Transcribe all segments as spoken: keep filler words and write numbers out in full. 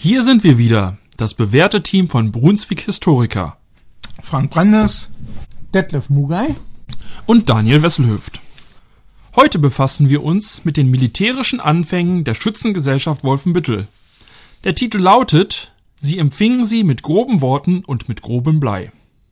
Hier sind wir wieder, das bewährte Team von Brunswick Historiker. Frank Brandes, Detlef Mugay und Daniel Wesselhöft. Heute befassen wir uns mit den militärischen Anfängen der Schützengesellschaft Wolfenbüttel. Der Titel lautet: Sie empfingen sie mit groben Worten und mit grobem Blei.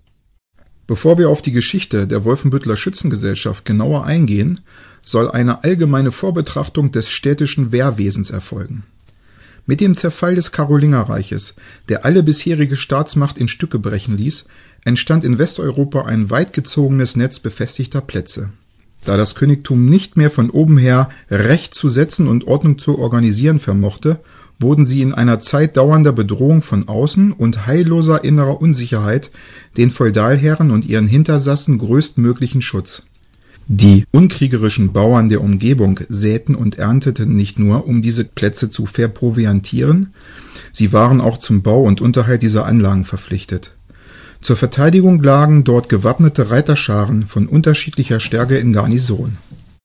Bevor wir auf die Geschichte der Wolfenbütteler Schützengesellschaft genauer eingehen, soll eine allgemeine Vorbetrachtung des städtischen Wehrwesens erfolgen. Mit dem Zerfall des Karolingerreiches, der alle bisherige Staatsmacht in Stücke brechen ließ, entstand in Westeuropa ein weit gezogenes Netz befestigter Plätze. Da das Königtum nicht mehr von oben her Recht zu setzen und Ordnung zu organisieren vermochte, boten sie in einer Zeit dauernder Bedrohung von außen und heilloser innerer Unsicherheit den Feudalherren und ihren Hintersassen größtmöglichen Schutz. Die unkriegerischen Bauern der Umgebung säten und ernteten nicht nur, um diese Plätze zu verproviantieren, sie waren auch zum Bau und Unterhalt dieser Anlagen verpflichtet. Zur Verteidigung lagen dort gewappnete Reiterscharen von unterschiedlicher Stärke in Garnison.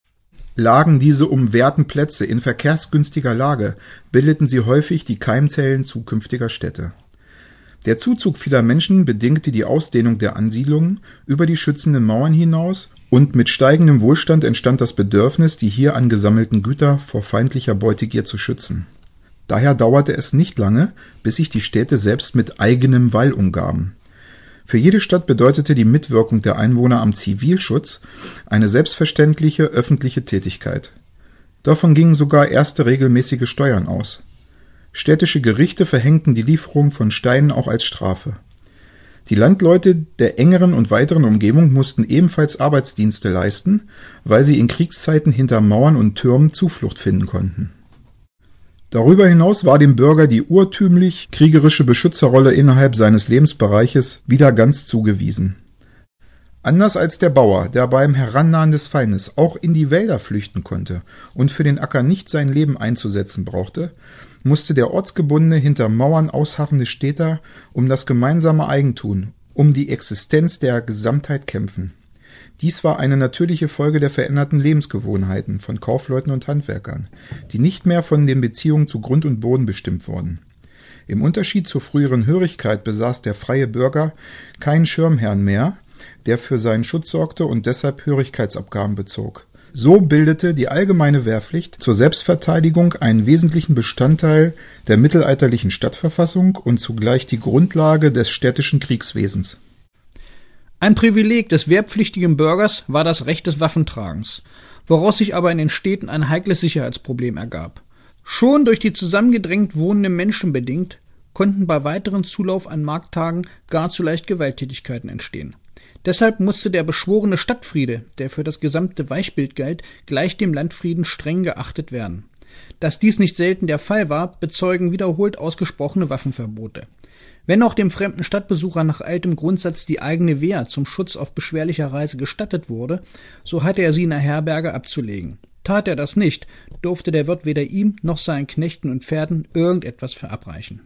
Lagen diese umwehrten Plätze in verkehrsgünstiger Lage, bildeten sie häufig die Keimzellen zukünftiger Städte. Der Zuzug vieler Menschen bedingte die Ausdehnung der Ansiedlungen über die schützenden Mauern hinaus, und mit steigendem Wohlstand entstand das Bedürfnis, die hier angesammelten Güter vor feindlicher Beutegier zu schützen. Daher dauerte es nicht lange, bis sich die Städte selbst mit eigenem Wall umgaben. Für jede Stadt bedeutete die Mitwirkung der Einwohner am Zivilschutz eine selbstverständliche öffentliche Tätigkeit. Davon gingen sogar erste regelmäßige Steuern aus. Städtische Gerichte verhängten die Lieferung von Steinen auch als Strafe. Die Landleute der engeren und weiteren Umgebung mussten ebenfalls Arbeitsdienste leisten, weil sie in Kriegszeiten hinter Mauern und Türmen Zuflucht finden konnten. Darüber hinaus war dem Bürger die urtümlich kriegerische Beschützerrolle innerhalb seines Lebensbereiches wieder ganz zugewiesen. Anders als der Bauer, der beim Herannahen des Feindes auch in die Wälder flüchten konnte und für den Acker nicht sein Leben einzusetzen brauchte, musste der ortsgebundene, hinter Mauern ausharrende Städter um das gemeinsame Eigentum, um die Existenz der Gesamtheit kämpfen. Dies war eine natürliche Folge der veränderten Lebensgewohnheiten von Kaufleuten und Handwerkern, die nicht mehr von den Beziehungen zu Grund und Boden bestimmt wurden. Im Unterschied zur früheren Hörigkeit besaß der freie Bürger keinen Schirmherrn mehr, der für seinen Schutz sorgte und deshalb Hörigkeitsabgaben bezog. So bildete die allgemeine Wehrpflicht zur Selbstverteidigung einen wesentlichen Bestandteil der mittelalterlichen Stadtverfassung und zugleich die Grundlage des städtischen Kriegswesens. Ein Privileg des wehrpflichtigen Bürgers war das Recht des Waffentragens, woraus sich aber in den Städten ein heikles Sicherheitsproblem ergab. Schon durch die zusammengedrängt wohnenden Menschen bedingt, konnten bei weiteren Zulauf an Markttagen gar zu leicht Gewalttätigkeiten entstehen. Deshalb musste der beschworene Stadtfriede, der für das gesamte Weichbild galt, gleich dem Landfrieden streng geachtet werden. Dass dies nicht selten der Fall war, bezeugen wiederholt ausgesprochene Waffenverbote. Wenn auch dem fremden Stadtbesucher nach altem Grundsatz die eigene Wehr zum Schutz auf beschwerlicher Reise gestattet wurde, so hatte er sie in der Herberge abzulegen. Tat er das nicht, durfte der Wirt weder ihm noch seinen Knechten und Pferden irgendetwas verabreichen.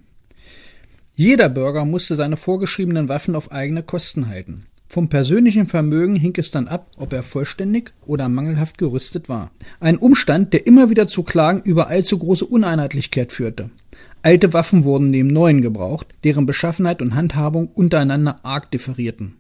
Jeder Bürger musste seine vorgeschriebenen Waffen auf eigene Kosten halten. Vom persönlichen Vermögen hing es dann ab, ob er vollständig oder mangelhaft gerüstet war. Ein Umstand, der immer wieder zu Klagen über allzu große Uneinheitlichkeit führte. Alte Waffen wurden neben neuen gebraucht, deren Beschaffenheit und Handhabung untereinander arg differierten.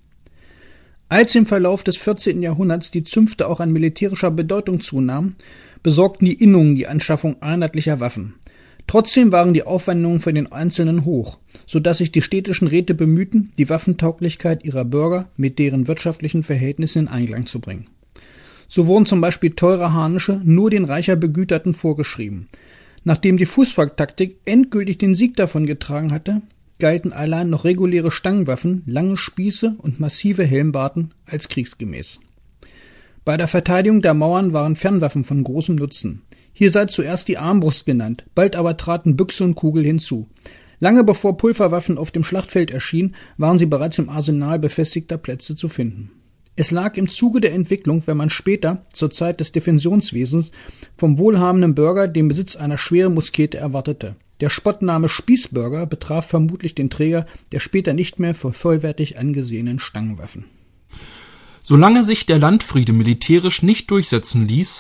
Als im Verlauf des vierzehnten Jahrhunderts die Zünfte auch an militärischer Bedeutung zunahmen, besorgten die Innungen die Anschaffung einheitlicher Waffen. Trotzdem waren die Aufwendungen für den Einzelnen hoch, so dass sich die städtischen Räte bemühten, die Waffentauglichkeit ihrer Bürger mit deren wirtschaftlichen Verhältnissen in Einklang zu bringen. So wurden zum Beispiel teure Harnische nur den reicher Begüterten vorgeschrieben. Nachdem die Fußvolktaktik endgültig den Sieg davongetragen hatte, galten allein noch reguläre Stangenwaffen, lange Spieße und massive Helmbarten als kriegsgemäß. Bei der Verteidigung der Mauern waren Fernwaffen von großem Nutzen. Hier sei zuerst die Armbrust genannt, bald aber traten Büchse und Kugel hinzu. Lange bevor Pulverwaffen auf dem Schlachtfeld erschienen, waren sie bereits im Arsenal befestigter Plätze zu finden. Es lag im Zuge der Entwicklung, wenn man später, zur Zeit des Defensionswesens, vom wohlhabenden Bürger den Besitz einer schweren Muskete erwartete. Der Spottname Spießbürger betraf vermutlich den Träger der später nicht mehr für vollwertig angesehenen Stangenwaffen. Solange sich der Landfriede militärisch nicht durchsetzen ließ,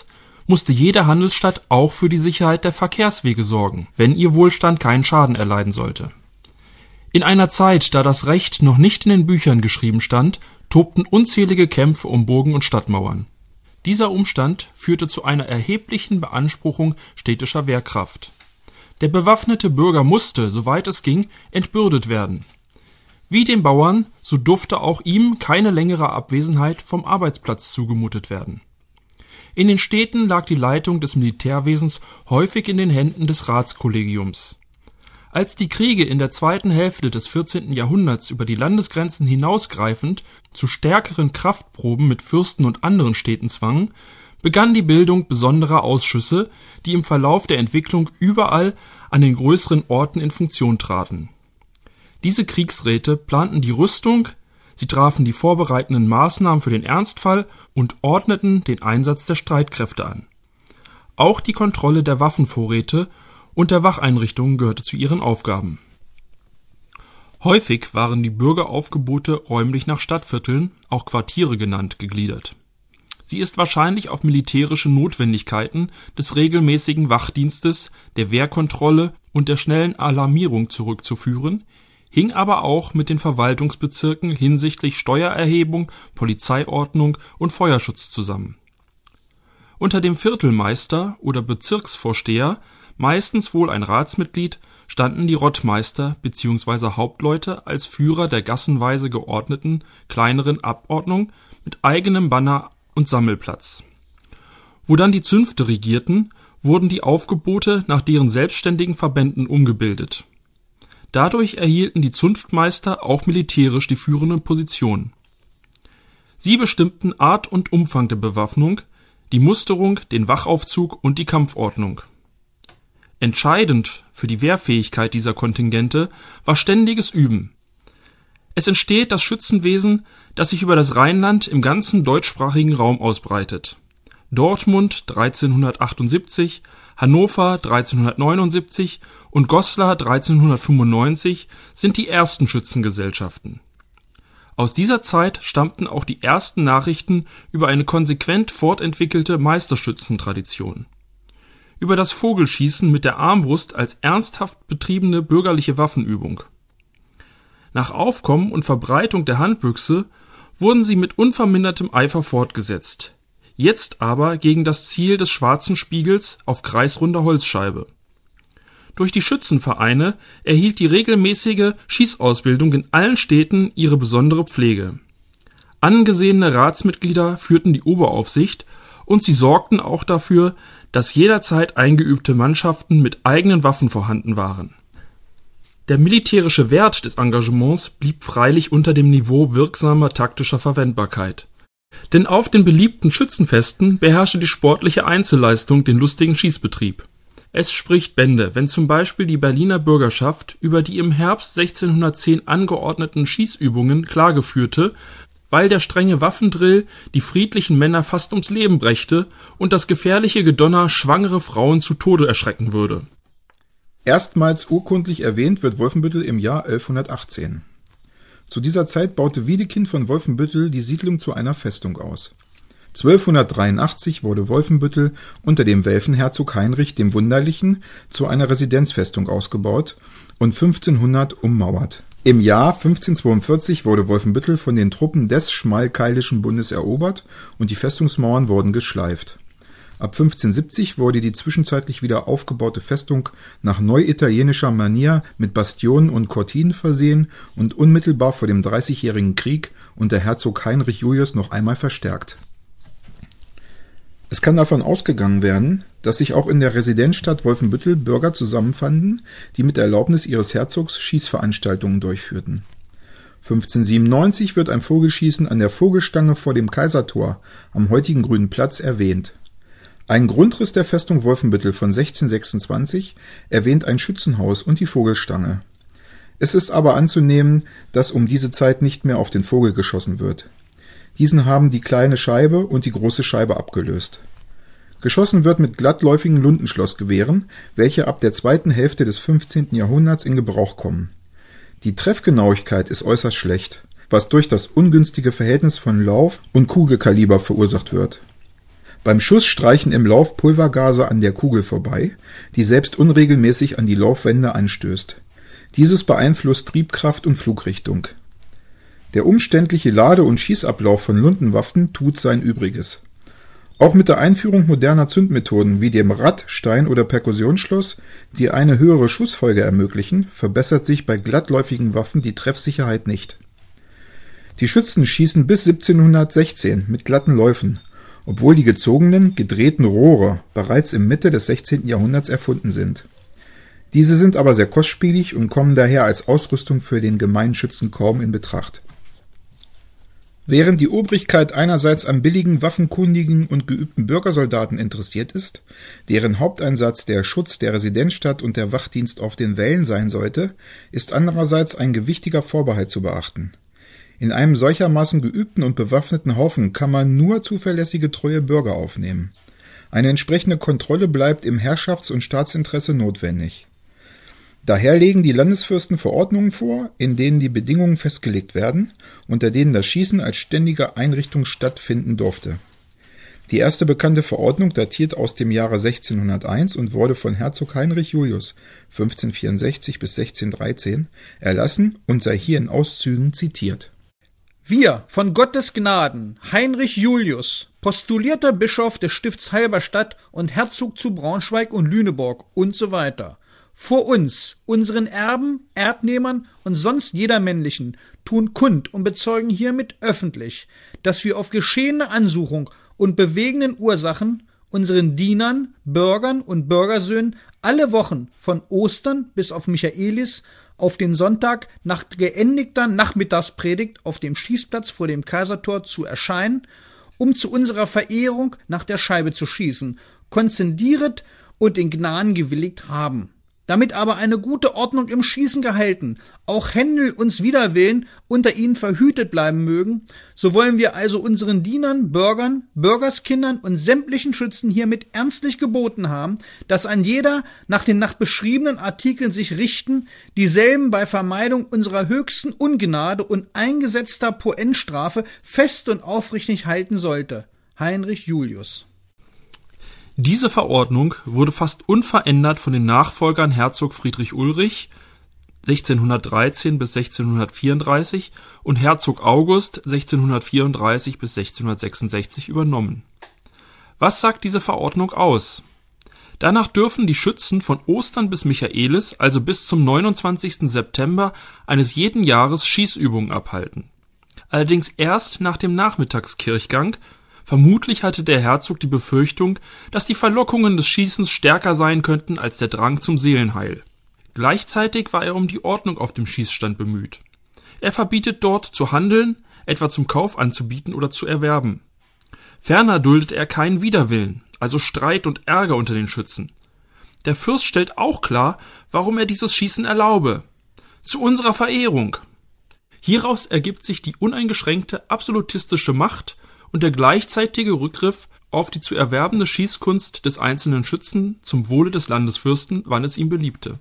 musste jede Handelsstadt auch für die Sicherheit der Verkehrswege sorgen, wenn ihr Wohlstand keinen Schaden erleiden sollte. In einer Zeit, da das Recht noch nicht in den Büchern geschrieben stand, tobten unzählige Kämpfe um Burgen und Stadtmauern. Dieser Umstand führte zu einer erheblichen Beanspruchung städtischer Wehrkraft. Der bewaffnete Bürger musste, soweit es ging, entbürdet werden. Wie den Bauern, so durfte auch ihm keine längere Abwesenheit vom Arbeitsplatz zugemutet werden. In den Städten lag die Leitung des Militärwesens häufig in den Händen des Ratskollegiums. Als die Kriege in der zweiten Hälfte des vierzehnten Jahrhunderts über die Landesgrenzen hinausgreifend zu stärkeren Kraftproben mit Fürsten und anderen Städten zwangen, begann die Bildung besonderer Ausschüsse, die im Verlauf der Entwicklung überall an den größeren Orten in Funktion traten. Diese Kriegsräte planten die Rüstung, sie trafen die vorbereitenden Maßnahmen für den Ernstfall und ordneten den Einsatz der Streitkräfte an. Auch die Kontrolle der Waffenvorräte und der Wacheinrichtungen gehörte zu ihren Aufgaben. Häufig waren die Bürgeraufgebote räumlich nach Stadtvierteln, auch Quartiere genannt, gegliedert. Sie ist wahrscheinlich auf militärische Notwendigkeiten des regelmäßigen Wachdienstes, der Wehrkontrolle und der schnellen Alarmierung zurückzuführen, hing aber auch mit den Verwaltungsbezirken hinsichtlich Steuererhebung, Polizeiordnung und Feuerschutz zusammen. Unter dem Viertelmeister oder Bezirksvorsteher, meistens wohl ein Ratsmitglied, standen die Rottmeister bzw. Hauptleute als Führer der gassenweise geordneten, kleineren Abordnung mit eigenem Banner und Sammelplatz. Wo dann die Zünfte regierten, wurden die Aufgebote nach deren selbstständigen Verbänden umgebildet. Dadurch erhielten die Zunftmeister auch militärisch die führenden Positionen. Sie bestimmten Art und Umfang der Bewaffnung, die Musterung, den Wachaufzug und die Kampfordnung. Entscheidend für die Wehrfähigkeit dieser Kontingente war ständiges Üben. Es entsteht das Schützenwesen, das sich über das Rheinland im ganzen deutschsprachigen Raum ausbreitet. Dortmund dreizehnhundertachtundsiebzig, Hannover dreizehnhundertneunundsiebzig und Goslar dreizehnhundertfünfundneunzig sind die ersten Schützengesellschaften. Aus dieser Zeit stammten auch die ersten Nachrichten über eine konsequent fortentwickelte Meisterschützentradition. Über das Vogelschießen mit der Armbrust als ernsthaft betriebene bürgerliche Waffenübung. Nach Aufkommen und Verbreitung der Handbüchse wurden sie mit unvermindertem Eifer fortgesetzt. Jetzt aber gegen das Ziel des schwarzen Spiegels auf kreisrunder Holzscheibe. Durch die Schützenvereine erhielt die regelmäßige Schießausbildung in allen Städten ihre besondere Pflege. Angesehene Ratsmitglieder führten die Oberaufsicht und sie sorgten auch dafür, dass jederzeit eingeübte Mannschaften mit eigenen Waffen vorhanden waren. Der militärische Wert des Engagements blieb freilich unter dem Niveau wirksamer taktischer Verwendbarkeit. Denn auf den beliebten Schützenfesten beherrschte die sportliche Einzelleistung den lustigen Schießbetrieb. Es spricht Bände, wenn zum Beispiel die Berliner Bürgerschaft über die im Herbst sechzehnhundertzehn angeordneten Schießübungen Klage führte, weil der strenge Waffendrill die friedlichen Männer fast ums Leben brächte und das gefährliche Gedonner schwangere Frauen zu Tode erschrecken würde. Erstmals urkundlich erwähnt wird Wolfenbüttel im Jahr elfhundertachtzehn. Zu dieser Zeit baute Wiedekind von Wolfenbüttel die Siedlung zu einer Festung aus. zwölfhundertdreiundachtzig wurde Wolfenbüttel unter dem Welfenherzog Heinrich dem Wunderlichen zu einer Residenzfestung ausgebaut und fünfzehnhundert ummauert. Im Jahr fünfzehnhundertzweiundvierzig wurde Wolfenbüttel von den Truppen des Schmalkaldischen Bundes erobert und die Festungsmauern wurden geschleift. Ab fünfzehnhundertsiebzig wurde die zwischenzeitlich wieder aufgebaute Festung nach neuitalienischer Manier mit Bastionen und Cortinen versehen und unmittelbar vor dem Dreißigjährigen Krieg unter Herzog Heinrich Julius noch einmal verstärkt. Es kann davon ausgegangen werden, dass sich auch in der Residenzstadt Wolfenbüttel Bürger zusammenfanden, die mit Erlaubnis ihres Herzogs Schießveranstaltungen durchführten. fünfzehnhundertsiebenundneunzig wird ein Vogelschießen an der Vogelstange vor dem Kaisertor am heutigen Grünen Platz erwähnt. Ein Grundriss der Festung Wolfenbüttel von sechzehnhundertsechsundzwanzig erwähnt ein Schützenhaus und die Vogelstange. Es ist aber anzunehmen, dass um diese Zeit nicht mehr auf den Vogel geschossen wird. Diesen haben die kleine Scheibe und die große Scheibe abgelöst. Geschossen wird mit glattläufigen Lundenschlossgewehren, welche ab der zweiten Hälfte des fünfzehnten Jahrhunderts in Gebrauch kommen. Die Treffgenauigkeit ist äußerst schlecht, was durch das ungünstige Verhältnis von Lauf- und Kugelkaliber verursacht wird. Beim Schuss streichen im Lauf Pulvergase an der Kugel vorbei, die selbst unregelmäßig an die Laufwände anstößt. Dieses beeinflusst Triebkraft und Flugrichtung. Der umständliche Lade- und Schießablauf von Luntenwaffen tut sein Übriges. Auch mit der Einführung moderner Zündmethoden wie dem Rad-, Stein- oder Perkussionsschloss, die eine höhere Schussfolge ermöglichen, verbessert sich bei glattläufigen Waffen die Treffsicherheit nicht. Die Schützen schießen bis siebzehnhundertsechzehn mit glatten Läufen, obwohl die gezogenen, gedrehten Rohre bereits im Mitte des sechzehnten Jahrhunderts erfunden sind. Diese sind aber sehr kostspielig und kommen daher als Ausrüstung für den gemeinen Schützen kaum in Betracht. Während die Obrigkeit einerseits an billigen, waffenkundigen und geübten Bürgersoldaten interessiert ist, deren Haupteinsatz der Schutz der Residenzstadt und der Wachdienst auf den Wällen sein sollte, ist andererseits ein gewichtiger Vorbehalt zu beachten. In einem solchermaßen geübten und bewaffneten Haufen kann man nur zuverlässige, treue Bürger aufnehmen. Eine entsprechende Kontrolle bleibt im Herrschafts- und Staatsinteresse notwendig. Daher legen die Landesfürsten Verordnungen vor, in denen die Bedingungen festgelegt werden, unter denen das Schießen als ständige Einrichtung stattfinden durfte. Die erste bekannte Verordnung datiert aus dem Jahre sechzehnhunderteins und wurde von Herzog Heinrich Julius fünfzehnhundertvierundsechzig bis sechzehnhundertdreizehn erlassen und sei hier in Auszügen zitiert. Wir, von Gottes Gnaden, Heinrich Julius, postulierter Bischof des Stifts Halberstadt und Herzog zu Braunschweig und Lüneburg und so weiter, vor uns, unseren Erben, Erbnehmern und sonst jeder Männlichen, tun kund und bezeugen hiermit öffentlich, dass wir auf geschehene Ansuchung und bewegenden Ursachen unseren Dienern, Bürgern und Bürgersöhnen alle Wochen von Ostern bis auf Michaelis auf den Sonntag nach geendigter Nachmittagspredigt auf dem Schießplatz vor dem Kaisertor zu erscheinen, um zu unserer Verehrung nach der Scheibe zu schießen, konzentriert und in Gnaden gewilligt haben. Damit aber eine gute Ordnung im Schießen gehalten, auch Händel uns wider Willen unter ihnen verhütet bleiben mögen, so wollen wir also unseren Dienern, Bürgern, Bürgerskindern und sämtlichen Schützen hiermit ernstlich geboten haben, dass ein jeder nach den nach beschriebenen Artikeln sich richten, dieselben bei Vermeidung unserer höchsten Ungnade und eingesetzter Poenstrafe fest und aufrichtig halten sollte. Heinrich Julius. Diese Verordnung wurde fast unverändert von den Nachfolgern Herzog Friedrich Ulrich sechzehnhundertdreizehn bis sechzehnhundertvierunddreißig und Herzog August sechzehnhundertvierunddreißig bis sechzehnhundertsechsundsechzig übernommen. Was sagt diese Verordnung aus? Danach dürfen die Schützen von Ostern bis Michaelis, also bis zum neunundzwanzigsten September eines jeden Jahres, Schießübungen abhalten. Allerdings erst nach dem Nachmittagskirchgang. Vermutlich hatte der Herzog die Befürchtung, dass die Verlockungen des Schießens stärker sein könnten als der Drang zum Seelenheil. Gleichzeitig war er um die Ordnung auf dem Schießstand bemüht. Er verbietet dort zu handeln, etwa zum Kauf anzubieten oder zu erwerben. Ferner duldet er keinen Widerwillen, also Streit und Ärger unter den Schützen. Der Fürst stellt auch klar, warum er dieses Schießen erlaube. Zu unserer Verehrung. Hieraus ergibt sich die uneingeschränkte absolutistische Macht und der gleichzeitige Rückgriff auf die zu erwerbende Schießkunst des einzelnen Schützen zum Wohle des Landesfürsten, wann es ihm beliebte.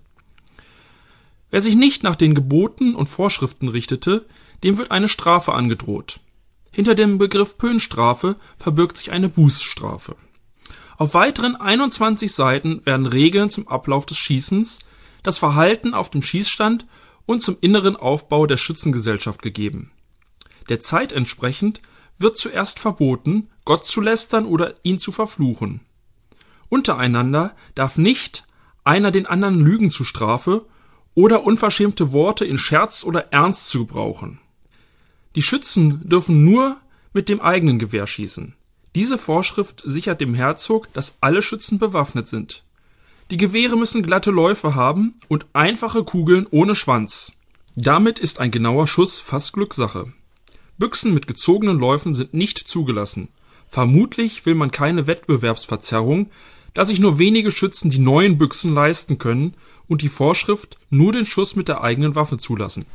Wer sich nicht nach den Geboten und Vorschriften richtete, dem wird eine Strafe angedroht. Hinter dem Begriff Pöhnstrafe verbirgt sich eine Bußstrafe. Auf weiteren einundzwanzig Seiten werden Regeln zum Ablauf des Schießens, das Verhalten auf dem Schießstand und zum inneren Aufbau der Schützengesellschaft gegeben. Der Zeit entsprechend wird zuerst verboten, Gott zu lästern oder ihn zu verfluchen. Untereinander darf nicht einer den anderen Lügen zu Strafe oder unverschämte Worte in Scherz oder Ernst zu gebrauchen. Die Schützen dürfen nur mit dem eigenen Gewehr schießen. Diese Vorschrift sichert dem Herzog, dass alle Schützen bewaffnet sind. Die Gewehre müssen glatte Läufe haben und einfache Kugeln ohne Schwanz. Damit ist ein genauer Schuss fast Glückssache. Büchsen mit gezogenen Läufen sind nicht zugelassen. Vermutlich will man keine Wettbewerbsverzerrung, da sich nur wenige Schützen die neuen Büchsen leisten können und die Vorschrift nur den Schuss mit der eigenen Waffe zulassen.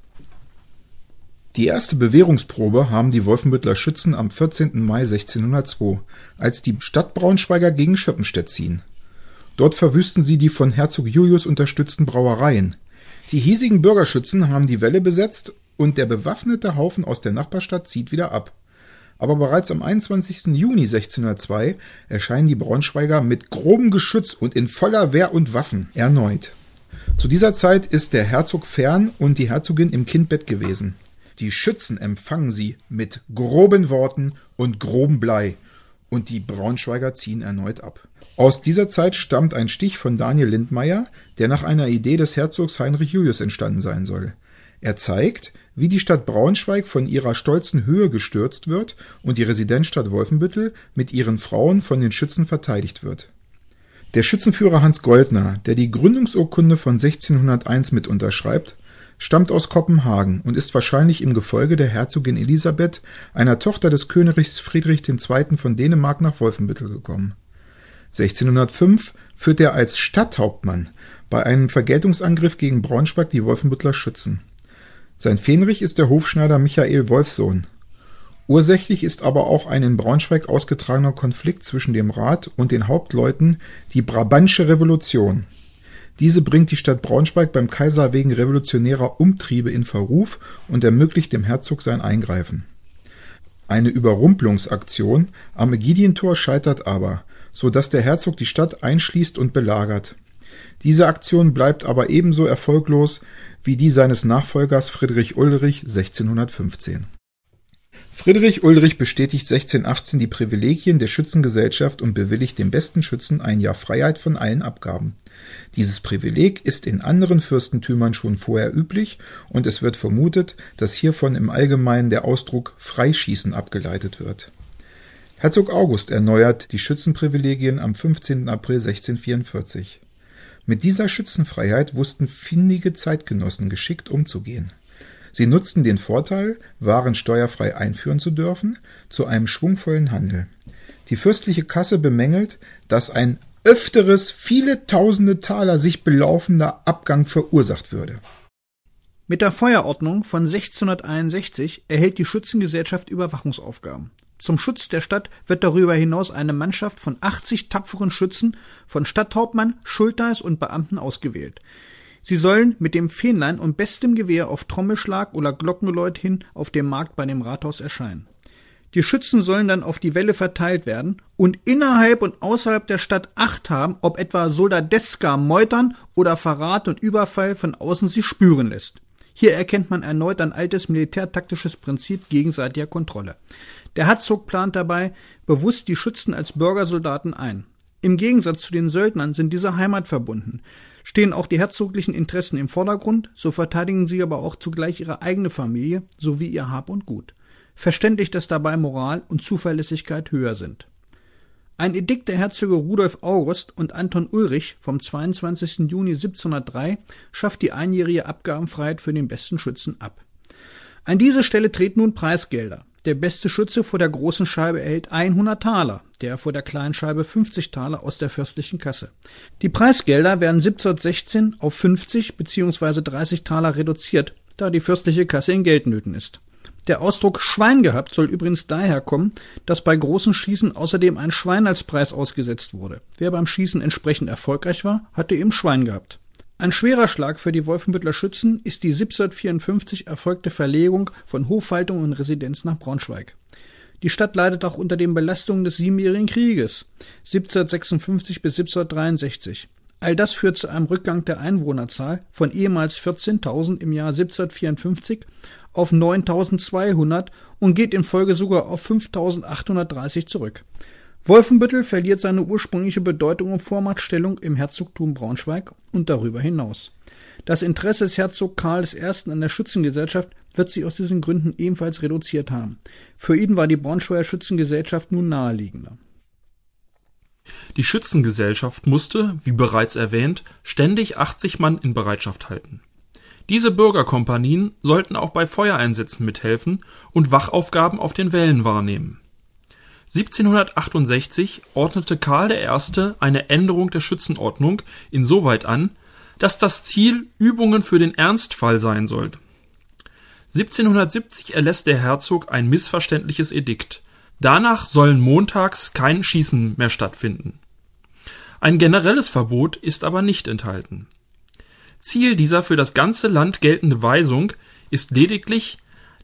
Die erste Bewährungsprobe haben die Wolfenbütteler Schützen am vierzehnten Mai sechzehnhundertzwei, als die Stadtbraunschweiger gegen Schöppenstedt ziehen. Dort verwüsten sie die von Herzog Julius unterstützten Brauereien. Die hiesigen Bürgerschützen haben die Wälle besetzt und der bewaffnete Haufen aus der Nachbarstadt zieht wieder ab. Aber bereits am einundzwanzigsten Juni sechzehnhundertzwei erscheinen die Braunschweiger mit grobem Geschütz und in voller Wehr und Waffen erneut. Zu dieser Zeit ist der Herzog fern und die Herzogin im Kindbett gewesen. Die Schützen empfangen sie mit groben Worten und grobem Blei, und die Braunschweiger ziehen erneut ab. Aus dieser Zeit stammt ein Stich von Daniel Lindmeier, der nach einer Idee des Herzogs Heinrich Julius entstanden sein soll. Er zeigt, wie die Stadt Braunschweig von ihrer stolzen Höhe gestürzt wird und die Residenzstadt Wolfenbüttel mit ihren Frauen von den Schützen verteidigt wird. Der Schützenführer Hans Goldner, der die Gründungsurkunde von sechzehnhunderteins mit unterschreibt, stammt aus Kopenhagen und ist wahrscheinlich im Gefolge der Herzogin Elisabeth, einer Tochter des Königs Friedrich der Zweite. Von Dänemark nach Wolfenbüttel gekommen. sechzehnhundertfünf führt er als Stadthauptmann bei einem Vergeltungsangriff gegen Braunschweig die Wolfenbütteler Schützen. Sein Fähnrich ist der Hofschneider Michael Wolfsohn. Ursächlich ist aber auch ein in Braunschweig ausgetragener Konflikt zwischen dem Rat und den Hauptleuten, die Brabantsche Revolution. Diese bringt die Stadt Braunschweig beim Kaiser wegen revolutionärer Umtriebe in Verruf und ermöglicht dem Herzog sein Eingreifen. Eine Überrumpelungsaktion am Ägidientor scheitert aber, so dass der Herzog die Stadt einschließt und belagert. Diese Aktion bleibt aber ebenso erfolglos wie die seines Nachfolgers Friedrich Ulrich sechzehnhundertfünfzehn. Friedrich Ulrich bestätigt sechzehnhundertachtzehn die Privilegien der Schützengesellschaft und bewilligt dem besten Schützen ein Jahr Freiheit von allen Abgaben. Dieses Privileg ist in anderen Fürstentümern schon vorher üblich und es wird vermutet, dass hiervon im Allgemeinen der Ausdruck Freischießen abgeleitet wird. Herzog August erneuert die Schützenprivilegien am fünfzehnten April sechzehnhundertvierundvierzig. Mit dieser Schützenfreiheit wussten findige Zeitgenossen geschickt umzugehen. Sie nutzten den Vorteil, Waren steuerfrei einführen zu dürfen, zu einem schwungvollen Handel. Die fürstliche Kasse bemängelt, dass ein öfteres viele tausende Taler sich belaufender Abgang verursacht würde. Mit der Feuerordnung von sechzehnhunderteinundsechzig erhält die Schützengesellschaft Überwachungsaufgaben. Zum Schutz der Stadt wird darüber hinaus eine Mannschaft von achtzig tapferen Schützen von Stadthauptmann, Schultheiß und Beamten ausgewählt. Sie sollen mit dem Fähnlein und bestem Gewehr auf Trommelschlag oder Glockengeläut hin auf dem Markt bei dem Rathaus erscheinen. Die Schützen sollen dann auf die Wälle verteilt werden und innerhalb und außerhalb der Stadt Acht haben, ob etwa Soldadeska Meutern oder Verrat und Überfall von außen sich spüren lässt. Hier erkennt man erneut ein altes militärtaktisches Prinzip gegenseitiger Kontrolle. Der Herzog plant dabei bewusst die Schützen als Bürgersoldaten ein. Im Gegensatz zu den Söldnern sind diese heimatverbunden. Stehen auch die herzoglichen Interessen im Vordergrund, so verteidigen sie aber auch zugleich ihre eigene Familie sowie ihr Hab und Gut. Verständlich, dass dabei Moral und Zuverlässigkeit höher sind. Ein Edikt der Herzöge Rudolf August und Anton Ulrich vom zweiundzwanzigsten Juni siebzehnhundertdrei schafft die einjährige Abgabenfreiheit für den besten Schützen ab. An diese Stelle treten nun Preisgelder. Der beste Schütze vor der großen Scheibe erhält hundert Taler, der vor der kleinen Scheibe fünfzig Taler aus der fürstlichen Kasse. Die Preisgelder werden siebzehnhundertsechzehn auf fünfzig bzw. dreißig Taler reduziert, da die fürstliche Kasse in Geldnöten ist. Der Ausdruck Schwein gehabt soll übrigens daher kommen, dass bei großen Schießen außerdem ein Schwein als Preis ausgesetzt wurde. Wer beim Schießen entsprechend erfolgreich war, hatte eben Schwein gehabt. Ein schwerer Schlag für die Wolfenbütteler Schützen ist die siebzehnhundertvierundfünfzig erfolgte Verlegung von Hofhaltung und Residenz nach Braunschweig. Die Stadt leidet auch unter den Belastungen des Siebenjährigen Krieges, siebzehnhundertsechsundfünfzig bis siebzehnhundertdreiundsechzig. All das führt zu einem Rückgang der Einwohnerzahl von ehemals vierzehntausend im Jahr siebzehnhundertvierundfünfzig auf neuntausendzweihundert und geht in Folge sogar auf fünftausendachthundertdreißig zurück. Wolfenbüttel verliert seine ursprüngliche Bedeutung und Vormachtstellung im Herzogtum Braunschweig und darüber hinaus. Das Interesse des Herzog Karl der Erste. An der Schützengesellschaft wird sich aus diesen Gründen ebenfalls reduziert haben. Für ihn war die Braunschweiger Schützengesellschaft nun naheliegender. Die Schützengesellschaft musste, wie bereits erwähnt, ständig achtzig Mann in Bereitschaft halten. Diese Bürgerkompanien sollten auch bei Feuereinsätzen mithelfen und Wachaufgaben auf den Wällen wahrnehmen. siebzehnhundertachtundsechzig ordnete Karl der Erste. Eine Änderung der Schützenordnung insoweit an, dass das Ziel Übungen für den Ernstfall sein sollte. siebzehnhundertsiebzig erlässt der Herzog ein missverständliches Edikt. Danach sollen montags kein Schießen mehr stattfinden. Ein generelles Verbot ist aber nicht enthalten. Ziel dieser für das ganze Land geltende Weisung ist lediglich,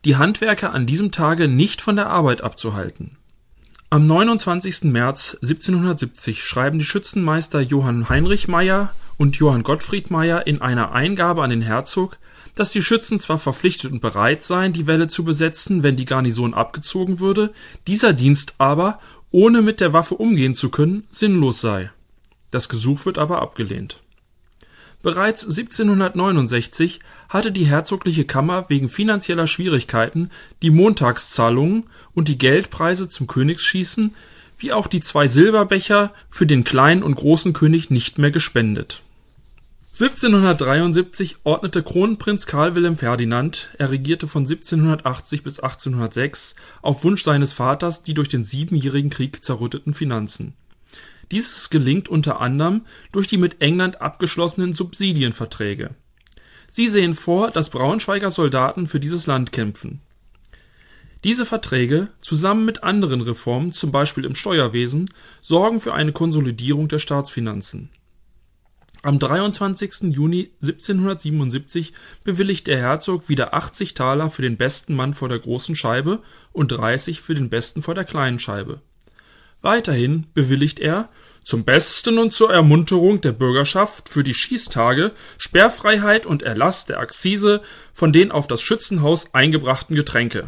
die Handwerker an diesem Tage nicht von der Arbeit abzuhalten. Am neunundzwanzigsten März siebzehnhundertsiebzig schreiben die Schützenmeister Johann Heinrich Meyer und Johann Gottfried Meyer in einer Eingabe an den Herzog, dass die Schützen zwar verpflichtet und bereit seien, die Wälle zu besetzen, wenn die Garnison abgezogen würde, dieser Dienst aber, ohne mit der Waffe umgehen zu können, sinnlos sei. Das Gesuch wird aber abgelehnt. Bereits siebzehnhundertneunundsechzig hatte die herzogliche Kammer wegen finanzieller Schwierigkeiten die Montagszahlungen und die Geldpreise zum Königsschießen wie auch die zwei Silberbecher für den kleinen und großen König nicht mehr gespendet. siebzehnhundertdreiundsiebzig ordnete Kronprinz Karl Wilhelm Ferdinand, er regierte von siebzehnhundertachtzig bis achtzehnhundertsechs, auf Wunsch seines Vaters die durch den Siebenjährigen Krieg zerrütteten Finanzen. Dieses gelingt unter anderem durch die mit England abgeschlossenen Subsidienverträge. Sie sehen vor, dass Braunschweiger Soldaten für dieses Land kämpfen. Diese Verträge, zusammen mit anderen Reformen, zum Beispiel im Steuerwesen, sorgen für eine Konsolidierung der Staatsfinanzen. Am dreiundzwanzigsten Juni siebzehnhundertsiebenundsiebzig bewilligt der Herzog wieder achtzig Taler für den besten Mann vor der großen Scheibe und dreißig für den besten vor der kleinen Scheibe. Weiterhin bewilligt er zum Besten und zur Ermunterung der Bürgerschaft für die Schießtage Sperrfreiheit und Erlass der Akzise von den auf das Schützenhaus eingebrachten Getränke.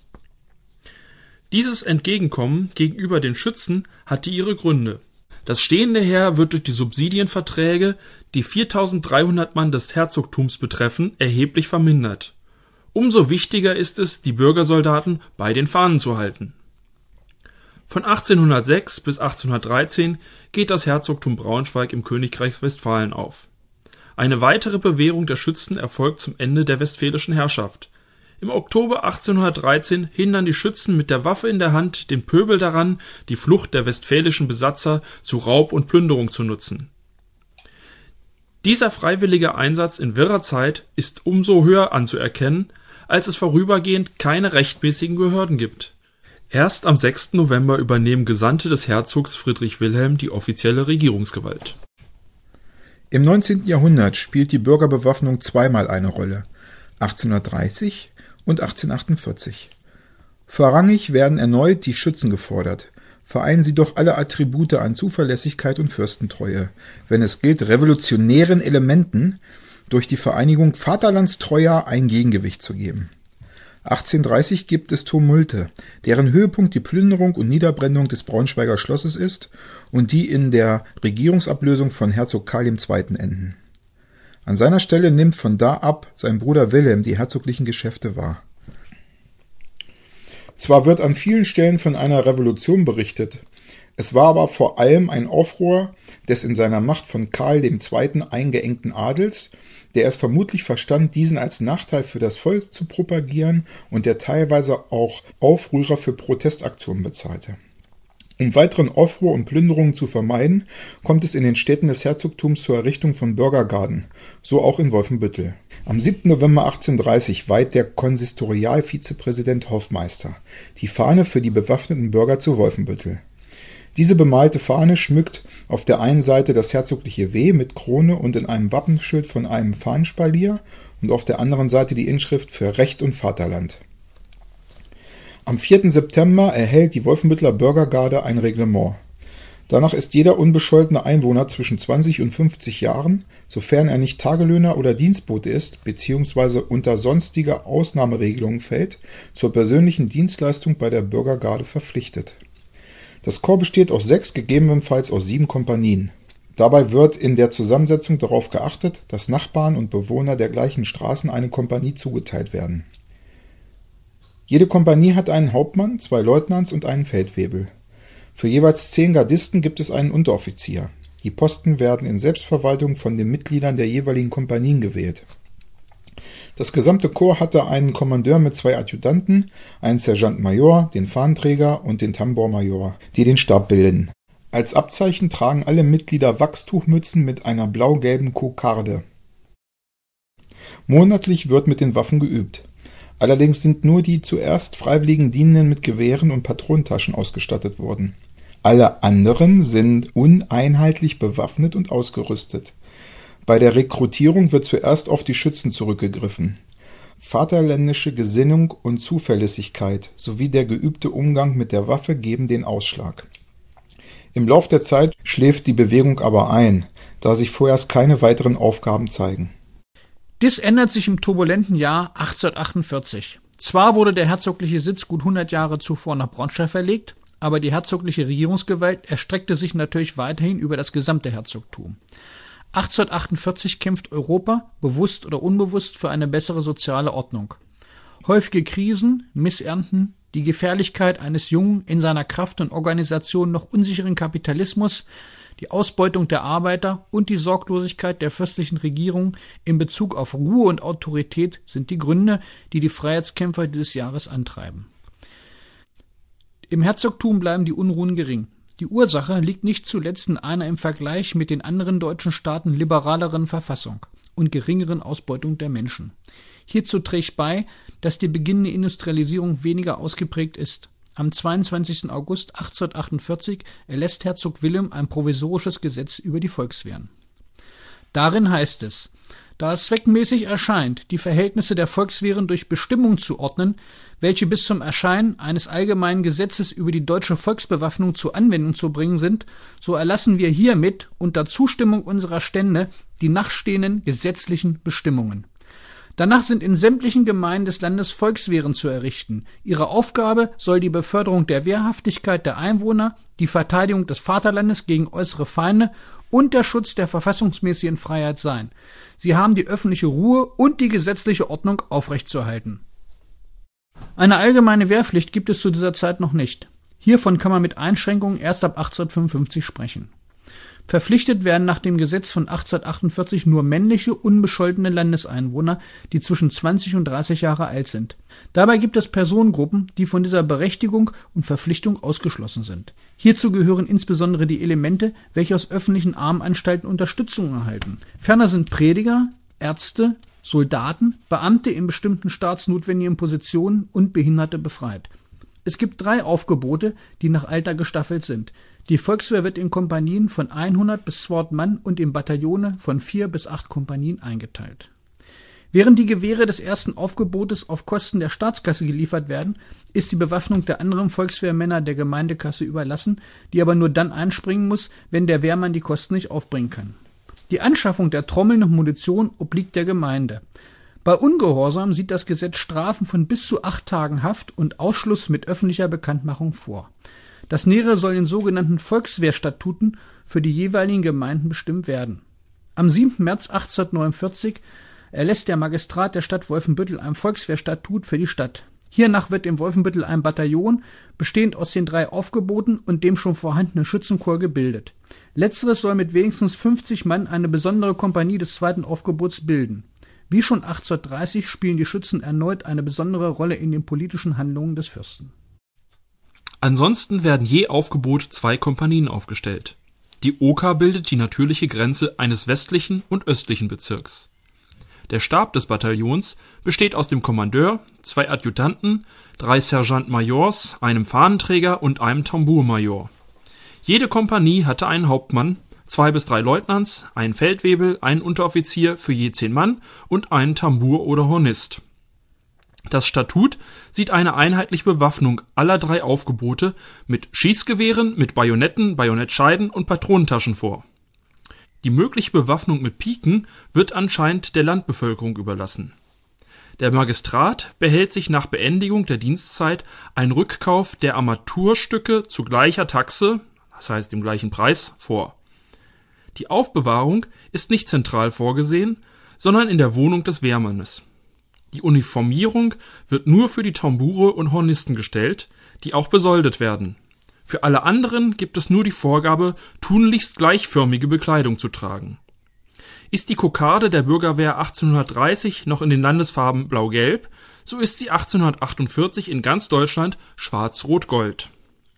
Dieses Entgegenkommen gegenüber den Schützen hatte ihre Gründe. Das stehende Heer wird durch die Subsidienverträge, die viertausenddreihundert Mann des Herzogtums betreffen, erheblich vermindert. Umso wichtiger ist es, die Bürgersoldaten bei den Fahnen zu halten. Von achtzehnhundertsechs bis achtzehnhundertdreizehn geht das Herzogtum Braunschweig im Königreich Westfalen auf. Eine weitere Bewährung der Schützen erfolgt zum Ende der westfälischen Herrschaft. Im Oktober achtzehnhundertdreizehn hindern die Schützen mit der Waffe in der Hand den Pöbel daran, die Flucht der westfälischen Besatzer zu Raub und Plünderung zu nutzen. Dieser freiwillige Einsatz in wirrer Zeit ist umso höher anzuerkennen, als es vorübergehend keine rechtmäßigen Behörden gibt. Erst am sechsten November übernehmen Gesandte des Herzogs Friedrich Wilhelm die offizielle Regierungsgewalt. Im neunzehnten Jahrhundert spielt die Bürgerbewaffnung zweimal eine Rolle, achtzehnhundertdreißig und achtzehnhundertachtundvierzig. Vorrangig werden erneut die Schützen gefordert, vereinen sie doch alle Attribute an Zuverlässigkeit und Fürstentreue, wenn es gilt, revolutionären Elementen durch die Vereinigung vaterlandstreuer ein Gegengewicht zu geben. achtzehnhundertdreißig gibt es Tumulte, deren Höhepunkt die Plünderung und Niederbrennung des Braunschweiger Schlosses ist und die in der Regierungsablösung von Herzog Karl der Zweite enden. An seiner Stelle nimmt von da ab sein Bruder Wilhelm die herzoglichen Geschäfte wahr. Zwar wird an vielen Stellen von einer Revolution berichtet, es war aber vor allem ein Aufruhr des in seiner Macht von Karl der Zweite eingeengten Adels, der es vermutlich verstand, diesen als Nachteil für das Volk zu propagieren und der teilweise auch Aufrührer für Protestaktionen bezahlte. Um weiteren Aufruhr und Plünderungen zu vermeiden, kommt es in den Städten des Herzogtums zur Errichtung von Bürgergarden, so auch in Wolfenbüttel. Am siebten November achtzehnhundertdreißig weiht der Konsistorialvizepräsident Hoffmeister die Fahne für die bewaffneten Bürger zu Wolfenbüttel. Diese bemalte Fahne schmückt auf der einen Seite das herzogliche W mit Krone und in einem Wappenschild von einem Fahnenspalier und auf der anderen Seite die Inschrift für Recht und Vaterland. Am vierten September erhält die Wolfenbütteler Bürgergarde ein Reglement. Danach ist jeder unbescholtene Einwohner zwischen zwanzig und fünfzig Jahren, sofern er nicht Tagelöhner oder Dienstbote ist bzw. unter sonstige Ausnahmeregelungen fällt, zur persönlichen Dienstleistung bei der Bürgergarde verpflichtet. Das Korps besteht aus sechs, gegebenenfalls aus sieben Kompanien. Dabei wird in der Zusammensetzung darauf geachtet, dass Nachbarn und Bewohner der gleichen Straßen eine Kompanie zugeteilt werden. Jede Kompanie hat einen Hauptmann, zwei Leutnants und einen Feldwebel. Für jeweils zehn Gardisten gibt es einen Unteroffizier. Die Posten werden in Selbstverwaltung von den Mitgliedern der jeweiligen Kompanien gewählt. Das gesamte Korps hatte einen Kommandeur mit zwei Adjutanten, einen Sergeant-Major, den Fahnenträger und den Tambour-Major, die den Stab bilden. Als Abzeichen tragen alle Mitglieder Wachstuchmützen mit einer blau-gelben Kokarde. Monatlich wird mit den Waffen geübt. Allerdings sind nur die zuerst freiwilligen Dienenden mit Gewehren und Patronentaschen ausgestattet worden. Alle anderen sind uneinheitlich bewaffnet und ausgerüstet. Bei der Rekrutierung wird zuerst auf die Schützen zurückgegriffen. Vaterländische Gesinnung und Zuverlässigkeit sowie der geübte Umgang mit der Waffe geben den Ausschlag. Im Lauf der Zeit schläft die Bewegung aber ein, da sich vorerst keine weiteren Aufgaben zeigen. Dies ändert sich im turbulenten Jahr achtzehnhundertachtundvierzig. Zwar wurde der herzogliche Sitz gut hundert Jahre zuvor nach Braunschweig verlegt, aber die herzogliche Regierungsgewalt erstreckte sich natürlich weiterhin über das gesamte Herzogtum. achtzehnhundertachtundvierzig kämpft Europa, bewusst oder unbewusst, für eine bessere soziale Ordnung. Häufige Krisen, Missernten, die Gefährlichkeit eines jungen, in seiner Kraft und Organisation noch unsicheren Kapitalismus, die Ausbeutung der Arbeiter und die Sorglosigkeit der fürstlichen Regierung in Bezug auf Ruhe und Autorität sind die Gründe, die die Freiheitskämpfer dieses Jahres antreiben. Im Herzogtum bleiben die Unruhen gering. Die Ursache liegt nicht zuletzt in einer im Vergleich mit den anderen deutschen Staaten liberaleren Verfassung und geringeren Ausbeutung der Menschen. Hierzu trägt bei, dass die beginnende Industrialisierung weniger ausgeprägt ist. Am zweiundzwanzigsten August achtzehnhundertachtundvierzig erlässt Herzog Wilhelm ein provisorisches Gesetz über die Volkswehren. Darin heißt es: Da es zweckmäßig erscheint, die Verhältnisse der Volkswehren durch Bestimmung zu ordnen, welche bis zum Erscheinen eines allgemeinen Gesetzes über die deutsche Volksbewaffnung zur Anwendung zu bringen sind, so erlassen wir hiermit unter Zustimmung unserer Stände die nachstehenden gesetzlichen Bestimmungen. Danach sind in sämtlichen Gemeinden des Landes Volkswehren zu errichten. Ihre Aufgabe soll die Beförderung der Wehrhaftigkeit der Einwohner, die Verteidigung des Vaterlandes gegen äußere Feinde und der Schutz der verfassungsmäßigen Freiheit sein. Sie haben die öffentliche Ruhe und die gesetzliche Ordnung aufrechtzuerhalten. Eine allgemeine Wehrpflicht gibt es zu dieser Zeit noch nicht. Hiervon kann man mit Einschränkungen erst ab achtzehnhundertfünfundfünfzig sprechen. Verpflichtet werden nach dem Gesetz von achtzehnhundertachtundvierzig nur männliche, unbescholtene Landeseinwohner, die zwischen zwanzig und dreißig Jahre alt sind. Dabei gibt es Personengruppen, die von dieser Berechtigung und Verpflichtung ausgeschlossen sind. Hierzu gehören insbesondere die Elemente, welche aus öffentlichen Armenanstalten Unterstützung erhalten. Ferner sind Prediger, Ärzte, Soldaten, Beamte in bestimmten staatsnotwendigen Positionen und Behinderte befreit. Es gibt drei Aufgebote, die nach Alter gestaffelt sind. Die Volkswehr wird in Kompanien von hundert bis zweihundert Mann und in Bataillone von vier bis acht Kompanien eingeteilt. Während die Gewehre des ersten Aufgebotes auf Kosten der Staatskasse geliefert werden, ist die Bewaffnung der anderen Volkswehrmänner der Gemeindekasse überlassen, die aber nur dann einspringen muss, wenn der Wehrmann die Kosten nicht aufbringen kann. Die Anschaffung der Trommeln und Munition obliegt der Gemeinde. Bei Ungehorsam sieht das Gesetz Strafen von bis zu acht Tagen Haft und Ausschluss mit öffentlicher Bekanntmachung vor. Das Nähere soll in sogenannten Volkswehrstatuten für die jeweiligen Gemeinden bestimmt werden. Am siebten März achtzehnhundertneunundvierzig erlässt der Magistrat der Stadt Wolfenbüttel ein Volkswehrstatut für die Stadt. Hiernach wird in Wolfenbüttel ein Bataillon, bestehend aus den drei Aufgeboten und dem schon vorhandenen Schützenchor, gebildet. Letzteres soll mit wenigstens fünfzig Mann eine besondere Kompanie des zweiten Aufgebots bilden. Wie schon achtzehnhundertdreißig spielen die Schützen erneut eine besondere Rolle in den politischen Handlungen des Fürsten. Ansonsten werden je Aufgebot zwei Kompanien aufgestellt. Die Oker bildet die natürliche Grenze eines westlichen und östlichen Bezirks. Der Stab des Bataillons besteht aus dem Kommandeur, zwei Adjutanten, drei Sergeant-Majors, einem Fahnenträger und einem Tambourmajor. Jede Kompanie hatte einen Hauptmann, zwei bis drei Leutnants, einen Feldwebel, einen Unteroffizier für je zehn Mann und einen Tambour oder Hornist. Das Statut sieht eine einheitliche Bewaffnung aller drei Aufgebote mit Schießgewehren, mit Bajonetten, Bajonettscheiden und Patronentaschen vor. Die mögliche Bewaffnung mit Piken wird anscheinend der Landbevölkerung überlassen. Der Magistrat behält sich nach Beendigung der Dienstzeit einen Rückkauf der Armaturstücke zu gleicher Taxe, das heißt dem gleichen Preis, vor. Die Aufbewahrung ist nicht zentral vorgesehen, sondern in der Wohnung des Wehrmannes. Die Uniformierung wird nur für die Tamboure und Hornisten gestellt, die auch besoldet werden. Für alle anderen gibt es nur die Vorgabe, tunlichst gleichförmige Bekleidung zu tragen. Ist die Kokarde der Bürgerwehr achtzehnhundertdreißig noch in den Landesfarben Blau-Gelb, so ist sie achtzehnhundertachtundvierzig in ganz Deutschland Schwarz-Rot-Gold.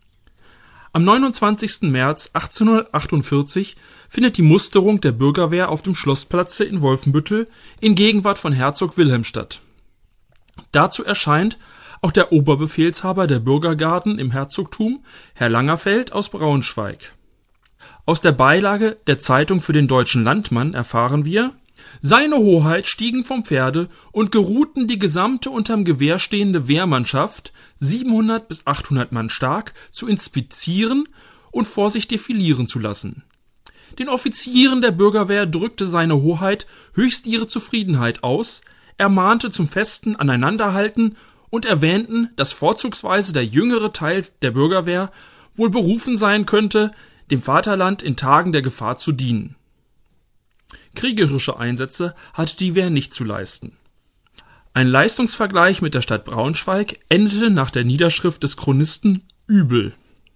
Am neunundzwanzigsten März achtzehnhundertachtundvierzig findet die Musterung der Bürgerwehr auf dem Schlossplatze in Wolfenbüttel in Gegenwart von Herzog Wilhelm statt. Dazu erscheint auch der Oberbefehlshaber der Bürgergarden im Herzogtum, Herr Langerfeld aus Braunschweig. Aus der Beilage der Zeitung für den Deutschen Landmann erfahren wir, Seine Hoheit stiegen vom Pferde und geruhten die gesamte unterm Gewehr stehende Wehrmannschaft, siebenhundert bis achthundert Mann stark, zu inspizieren und vor sich defilieren zu lassen. Den Offizieren der Bürgerwehr drückte seine Hoheit höchst ihre Zufriedenheit aus, ermahnte zum festen Aneinanderhalten und erwähnten, dass vorzugsweise der jüngere Teil der Bürgerwehr wohl berufen sein könnte, dem Vaterland in Tagen der Gefahr zu dienen. Kriegerische Einsätze hatte die Wehr nicht zu leisten. Ein Leistungsvergleich mit der Stadt Braunschweig endete nach der Niederschrift des Chronisten übel.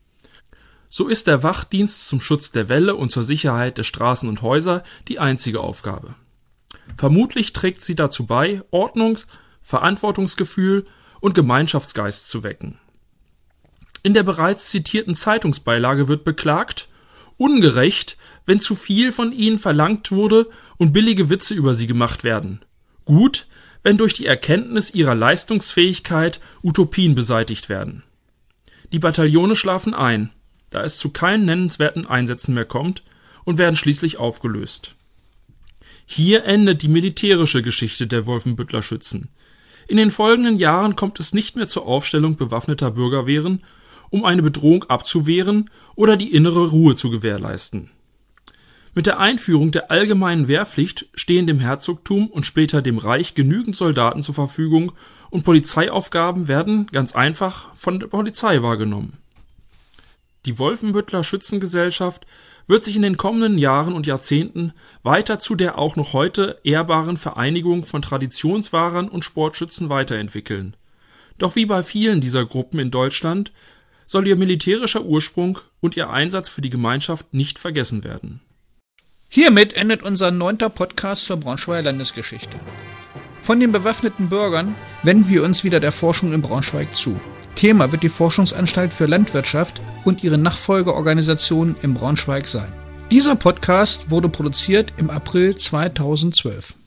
So ist der Wachdienst zum Schutz der Wälle und zur Sicherheit der Straßen und Häuser die einzige Aufgabe. Vermutlich trägt sie dazu bei, Ordnungs-, Verantwortungsgefühl und Gemeinschaftsgeist zu wecken. In der bereits zitierten Zeitungsbeilage wird beklagt, ungerecht, wenn zu viel von ihnen verlangt wurde und billige Witze über sie gemacht werden. Gut, wenn durch die Erkenntnis ihrer Leistungsfähigkeit Utopien beseitigt werden. Die Bataillone schlafen ein, da es zu keinen nennenswerten Einsätzen mehr kommt, und werden schließlich aufgelöst. Hier endet die militärische Geschichte der Wolfenbütteler Schützen. In den folgenden Jahren kommt es nicht mehr zur Aufstellung bewaffneter Bürgerwehren, um eine Bedrohung abzuwehren oder die innere Ruhe zu gewährleisten. Mit der Einführung der allgemeinen Wehrpflicht stehen dem Herzogtum und später dem Reich genügend Soldaten zur Verfügung und Polizeiaufgaben werden ganz einfach von der Polizei wahrgenommen. Die Wolfenbütteler Schützengesellschaft wird sich in den kommenden Jahren und Jahrzehnten weiter zu der auch noch heute ehrbaren Vereinigung von Traditionswahrern und Sportschützen weiterentwickeln. Doch wie bei vielen dieser Gruppen in Deutschland soll ihr militärischer Ursprung und ihr Einsatz für die Gemeinschaft nicht vergessen werden. Hiermit endet unser neunter Podcast zur Braunschweiger Landesgeschichte. Von den bewaffneten Bürgern wenden wir uns wieder der Forschung in Braunschweig zu. Thema wird die Forschungsanstalt für Landwirtschaft und ihre Nachfolgeorganisationen in Braunschweig sein. Dieser Podcast wurde produziert im April zweitausendzwölf.